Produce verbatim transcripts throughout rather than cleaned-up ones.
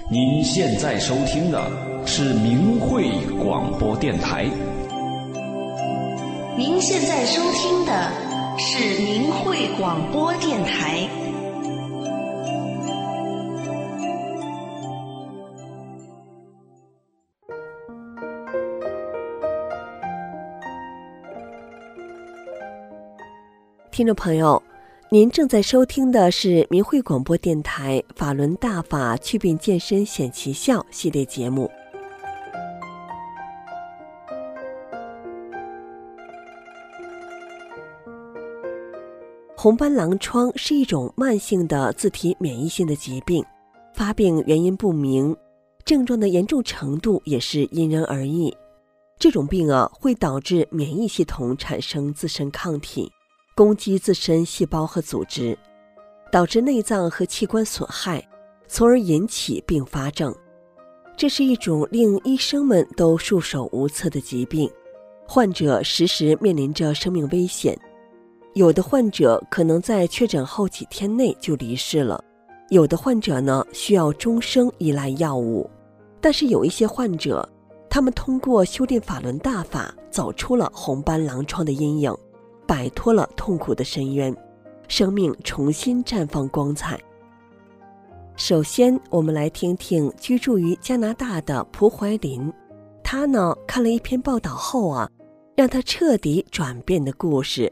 您现在收听的是明慧广播电台。 您现在收听的是明慧广播电台。 听众朋友，您正在收听的是明慧广播电台法轮大法祛病健身显奇效系列节目。红斑狼疮是一种慢性的自体免疫性的疾病，发病原因不明，症状的严重程度也是因人而异。这种病啊，会导致免疫系统产生自身抗体，攻击自身细胞和组织，导致内脏和器官损害，从而引起并发症。这是一种令医生们都束手无策的疾病，患者时时面临着生命危险。有的患者可能在确诊后几天内就离世了，有的患者呢需要终生依赖药物。但是有一些患者，他们通过修炼法轮大法，走出了红斑狼疮的阴影，摆脱了痛苦的深渊，生命重新绽放光彩。首先，我们来听听居住于加拿大的蒲怀林，他呢看了一篇报道后啊，让他彻底转变的故事。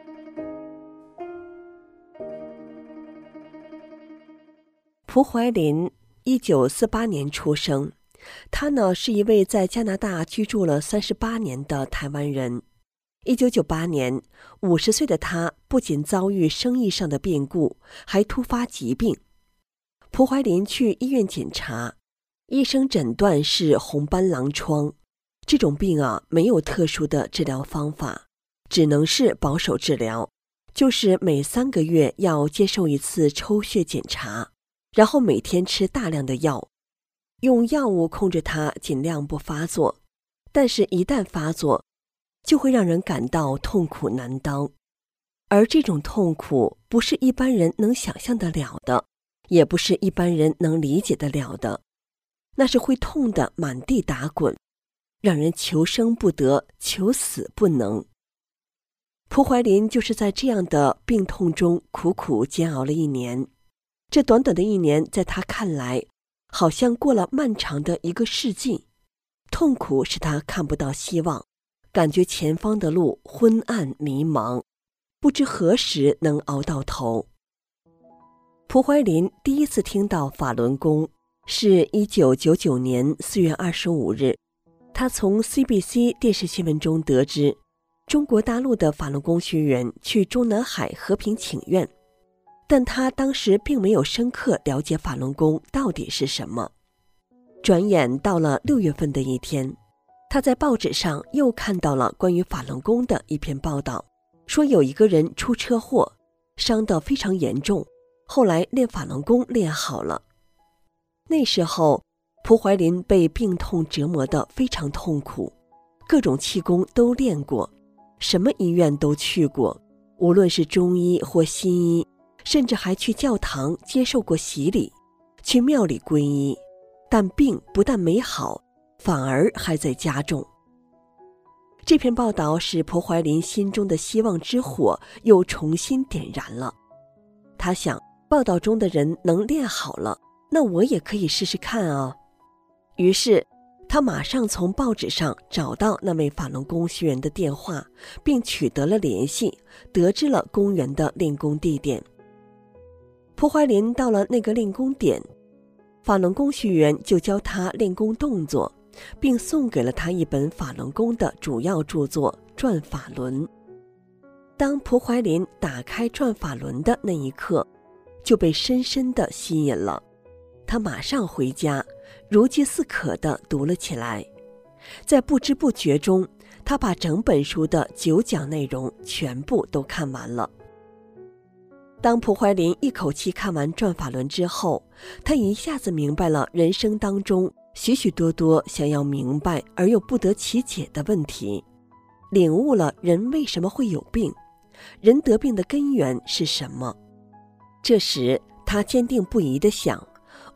蒲怀林一九四八年出生，他呢是一位在加拿大居住了三十八年的台湾人。一九九八年，五十岁的他不仅遭遇生意上的变故，还突发疾病。蒲怀林去医院检查，医生诊断是红斑狼疮。这种病啊，没有特殊的治疗方法，只能是保守治疗，就是每三个月要接受一次抽血检查，然后每天吃大量的药，用药物控制它尽量不发作，但是一旦发作，就会让人感到痛苦难当。而这种痛苦不是一般人能想象得了的，也不是一般人能理解得了的，那是会痛得满地打滚，让人求生不得，求死不能。蒲怀林就是在这样的病痛中苦苦煎熬了一年。这短短的一年，在他看来，好像过了漫长的一个世纪。痛苦使他看不到希望，感觉前方的路昏暗迷茫，不知何时能熬到头。蒲怀林第一次听到法轮功是一九九九年四月二十五日，他从 C B C 电视新闻中得知，中国大陆的法轮功学员去中南海和平请愿，但他当时并没有深刻了解法轮功到底是什么。转眼到了六月份的一天，他在报纸上又看到了关于法轮功的一篇报道，说有一个人出车祸，伤得非常严重，后来练法轮功练好了。那时候，蒲怀林被病痛折磨得非常痛苦，各种气功都练过，什么医院都去过，无论是中医或西医，甚至还去教堂接受过洗礼，去庙里皈依，但病不但没好，反而还在加重。这篇报道使蒲怀林心中的希望之火又重新点燃了。他想，报道中的人能练好了，那我也可以试试看啊。于是他马上从报纸上找到那位法轮功学员的电话，并取得了联系，得知了公园的练功地点。蒲怀林到了那个练功点，法轮功学员就教他练功动作，并送给了他一本法轮功的主要著作《转法轮》。当蒲怀林打开《转法轮》的那一刻，就被深深地吸引了。他马上回家，如饥似渴地读了起来。在不知不觉中，他把整本书的九讲内容全部都看完了。当蒲怀林一口气看完《转法轮》之后，他一下子明白了人生当中许许多多想要明白而又不得其解的问题，领悟了人为什么会有病，人得病的根源是什么。这时他坚定不移地想，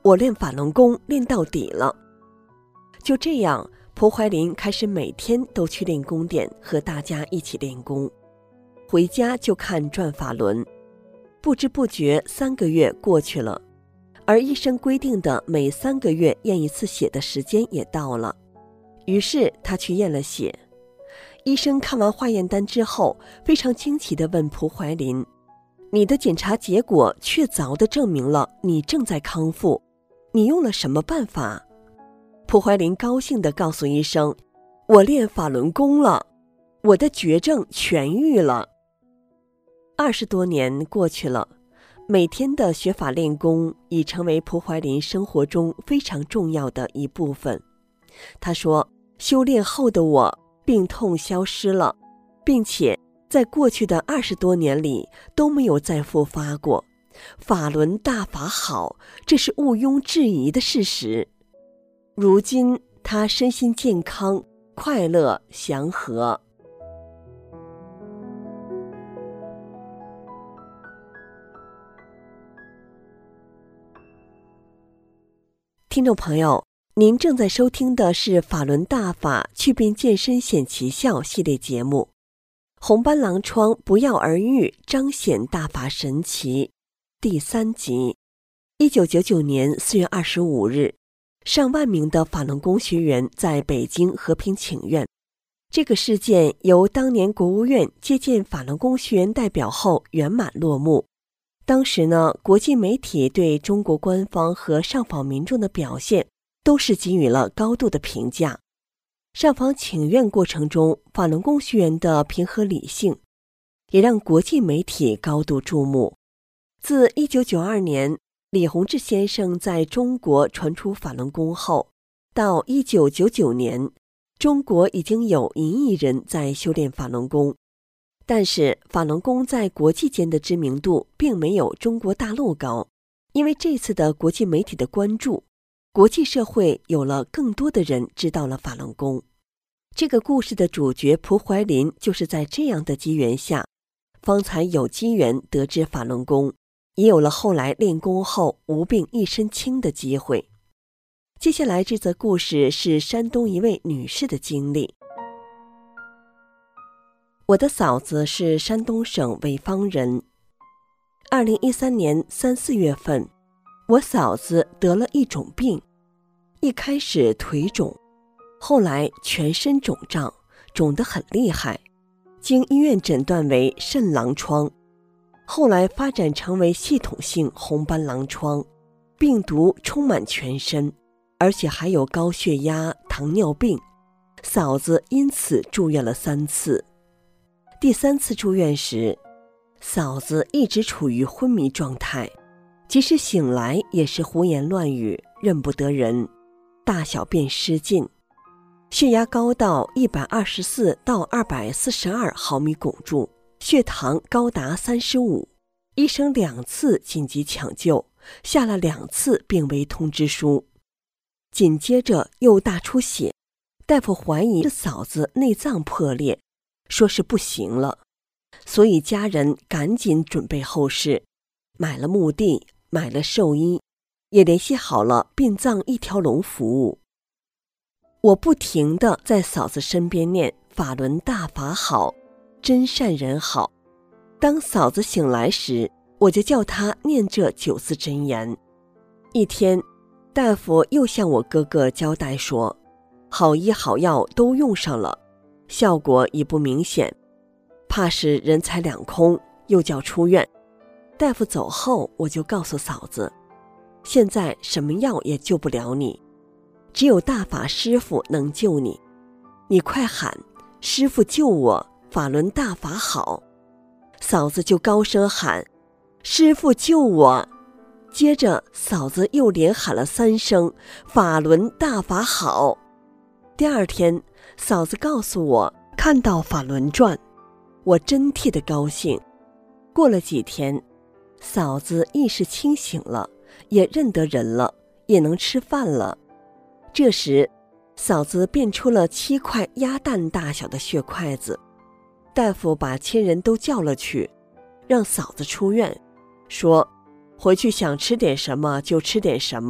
我练法轮功练到底了。就这样，蒲怀林开始每天都去练功点和大家一起练功，回家就看转法轮。不知不觉三个月过去了，而医生规定的每三个月验一次血的时间也到了，于是他去验了血。医生看完化验单之后，非常惊奇地问蒲怀林：你的检查结果确凿地证明了你正在康复，你用了什么办法？蒲怀林高兴地告诉医生：我练法轮功了，我的绝症痊愈了。二十多年过去了，每天的学法练功已成为蒲怀林生活中非常重要的一部分。他说，修炼后的我病痛消失了，并且在过去的二十多年里都没有再复发过。法轮大法好，这是毋庸置疑的事实。如今他身心健康，快乐祥和。听众朋友，您正在收听的是法轮大法祛病健身显奇效系列节目，红斑狼疮不药而愈，彰显大法神奇第三集。一九九九年四月二十五日，上万名的法轮功学员在北京和平请愿。这个事件由当年国务院接见法轮功学员代表后圆满落幕。当时呢，国际媒体对中国官方和上访民众的表现都是给予了高度的评价。上访请愿过程中，法轮功学员的平和理性，也让国际媒体高度注目。自一九九二年李洪志先生在中国传出法轮功后，到一九九九年，中国已经有一亿人在修炼法轮功。但是法轮功在国际间的知名度并没有中国大陆高，因为这次的国际媒体的关注，国际社会有了更多的人知道了法轮功。这个故事的主角蒲怀林就是在这样的机缘下，方才有机缘得知法轮功，也有了后来练功后无病一身轻的机会。接下来这则故事是山东一位女士的经历。我的嫂子是山东省潍坊人。二零一三年三四月份，我嫂子得了一种病，一开始腿肿，后来全身肿胀，肿得很厉害，经医院诊断为肾狼疮，后来发展成为系统性红斑狼疮，病毒充满全身，而且还有高血压、糖尿病。嫂子因此住院了三次。第三次住院时，嫂子一直处于昏迷状态，即使醒来也是胡言乱语，认不得人，大小便失禁，血压高到一百二十四到二百四十二毫米汞柱，血糖高达三十五。医生两次紧急抢救，下了两次病危通知书。紧接着又大出血，大夫怀疑是嫂子内脏破裂，说是不行了，所以家人赶紧准备后事，买了墓地，买了寿衣，也联系好了殡葬一条龙服务。我不停地在嫂子身边念法轮大法好，真善人好。当嫂子醒来时，我就叫她念这九字真言。一天，大夫又向我哥哥交代说，好医好药都用上了，效果已不明显，怕是人财两空，又叫出院。大夫走后，我就告诉嫂子，现在什么药也救不了你，只有大法师父能救你，你快喊师父救我，法轮大法好。嫂子就高声喊师父救我，接着嫂子又连喊了三声法轮大法好。第二天，嫂子告诉我看到法轮传，我真替她高兴。过了几天，嫂子意识清醒了，也认得人了，也能吃饭了。这时，嫂子变出了七块鸭蛋大小的血筷子。大夫把亲人都叫了去，让嫂子出院，说回去想吃点什么就吃点什么，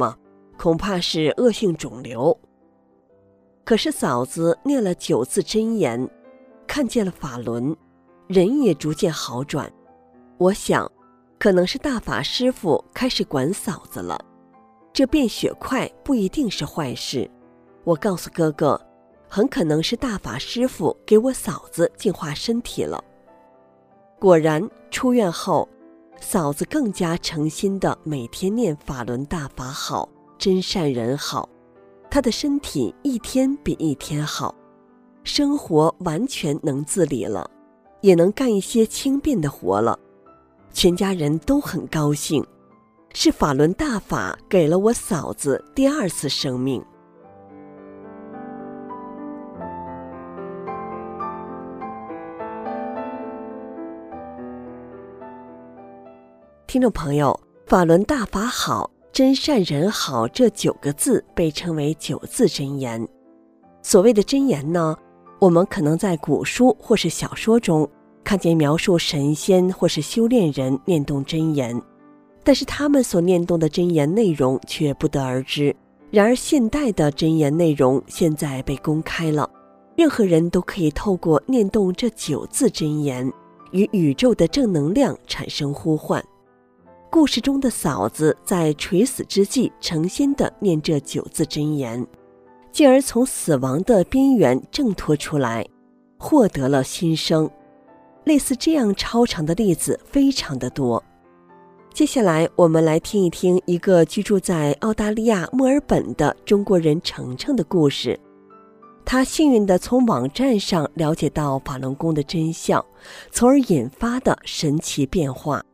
恐怕是恶性肿瘤。可是嫂子念了九字真言，看见了法轮，人也逐渐好转。我想，可能是大法师父开始管嫂子了。这变血快不一定是坏事。我告诉哥哥，很可能是大法师父给我嫂子净化身体了。果然，出院后，嫂子更加诚心地每天念法轮大法好，真善人好。她的身体一天比一天好，生活完全能自理了，也能干一些轻便的活了。全家人都很高兴，是法轮大法给了我嫂子第二次生命。听众朋友，法轮大法好，真善人好这九个字被称为九字真言。所谓的真言呢，我们可能在古书或是小说中看见描述神仙或是修炼人念动真言，但是他们所念动的真言内容却不得而知。然而现代的真言内容现在被公开了，任何人都可以透过念动这九字真言，与宇宙的正能量产生呼唤。故事中的嫂子在垂死之际诚心地念这九字真言，进而从死亡的边缘挣脱出来，获得了新生。类似这样超常的例子非常的多。接下来我们来听一听一个居住在澳大利亚墨尔本的中国人程程的故事。他幸运地从网站上了解到法轮功的真相，从而引发的神奇变化。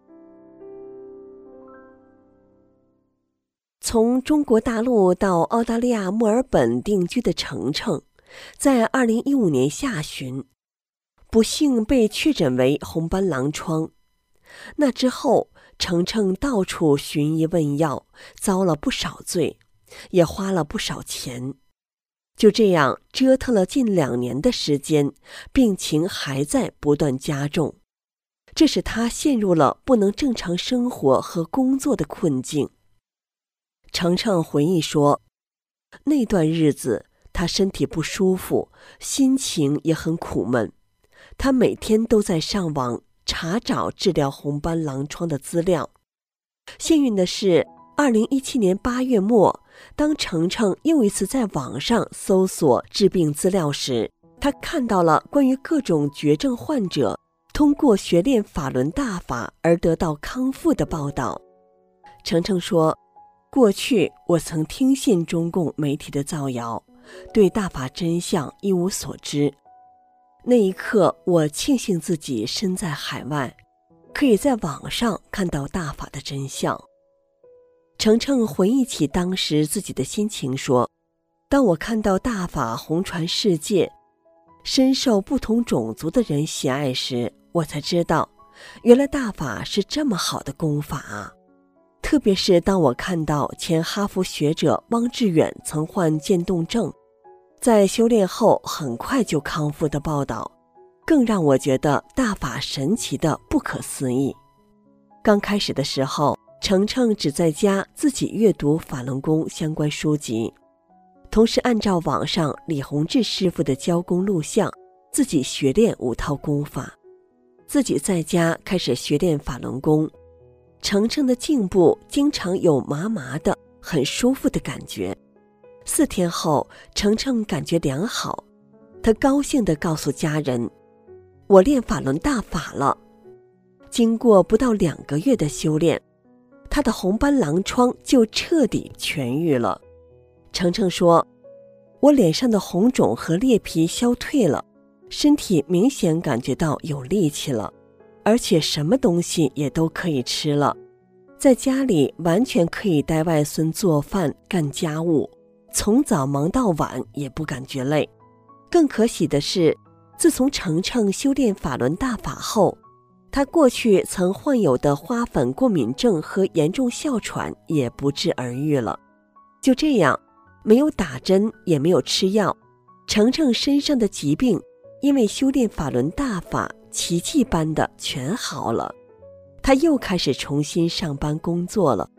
从中国大陆到澳大利亚墨尔本定居的程程，在二零一五年下旬，不幸被确诊为红斑狼疮。那之后，程程到处寻医问药，遭了不少罪，也花了不少钱。就这样折腾了近两年的时间，病情还在不断加重，这使他陷入了不能正常生活和工作的困境。程程回忆说，那段日子他身体不舒服，心情也很苦闷。他每天都在上网查找治疗红斑狼疮的资料。幸运的是，二零一七年八月末，当程程又一次在网上搜索治病资料时，他看到了关于各种绝症患者通过学练法轮大法而得到康复的报道。程程说，过去我曾听信中共媒体的造谣，对大法真相一无所知。那一刻，我庆幸自己身在海外，可以在网上看到大法的真相。程程回忆起当时自己的心情说，当我看到大法红传世界，深受不同种族的人喜爱时，我才知道，原来大法是这么好的功法啊。特别是当我看到前哈佛学者汪志远曾患渐冻症，在修炼后很快就康复的报道，更让我觉得大法神奇的不可思议。刚开始的时候，程程只在家自己阅读法轮功相关书籍，同时按照网上李洪志师傅的教功录像，自己学练五套功法，自己在家开始学练法轮功。程程的颈部经常有麻麻的很舒服的感觉。四天后，程程感觉良好，他高兴地告诉家人，我练法轮大法了。经过不到两个月的修炼，他的红斑狼疮就彻底痊愈了。程程说，我脸上的红肿和裂皮消退了，身体明显感觉到有力气了，而且什么东西也都可以吃了，在家里完全可以带外孙做饭干家务，从早忙到晚也不感觉累。更可喜的是，自从程程修炼法轮大法后，他过去曾患有的花粉过敏症和严重哮喘也不治而愈了。就这样，没有打针也没有吃药，程程身上的疾病因为修炼法轮大法奇迹般的全好了。他又开始重新上班工作了。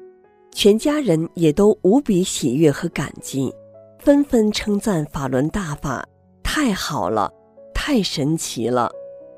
全家人也都无比喜悦和感激，纷纷称赞法轮大法太好了，太神奇了。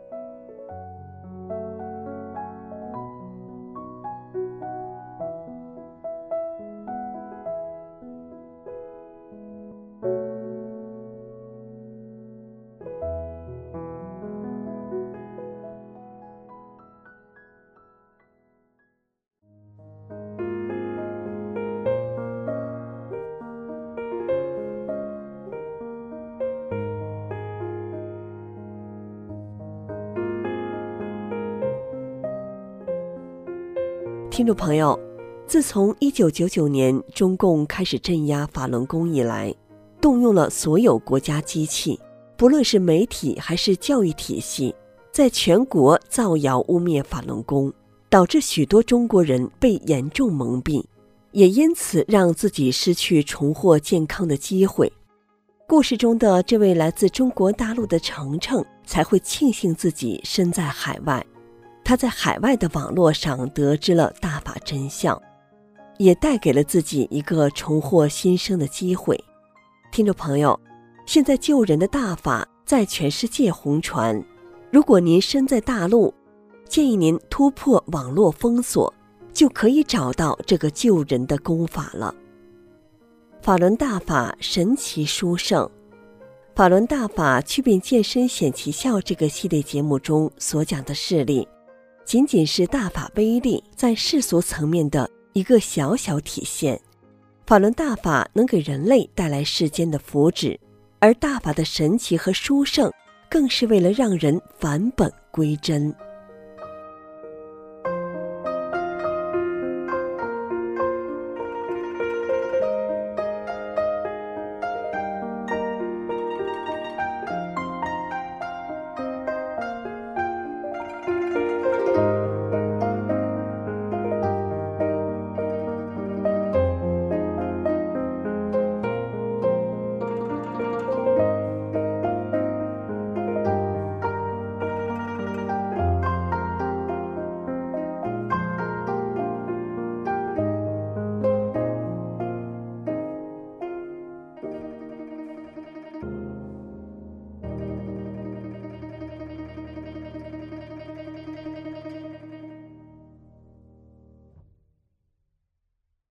听众朋友，自从一九九九年中共开始镇压法轮功以来，动用了所有国家机器，不论是媒体还是教育体系，在全国造谣污蔑法轮功，导致许多中国人被严重蒙蔽，也因此让自己失去重获健康的机会。故事中的这位来自中国大陆的程程才会庆幸自己身在海外，他在海外的网络上得知了大法真相，也带给了自己一个重获新生的机会。听众朋友，现在救人的大法在全世界红传，如果您身在大陆，建议您突破网络封锁，就可以找到这个救人的功法了。法轮大法神奇殊胜。法轮大法祛病健身显奇效这个系列节目中所讲的事例，仅仅是大法威力在世俗层面的一个小小体现。法轮大法能给人类带来世间的福祉，而大法的神奇和殊胜更是为了让人返本归真。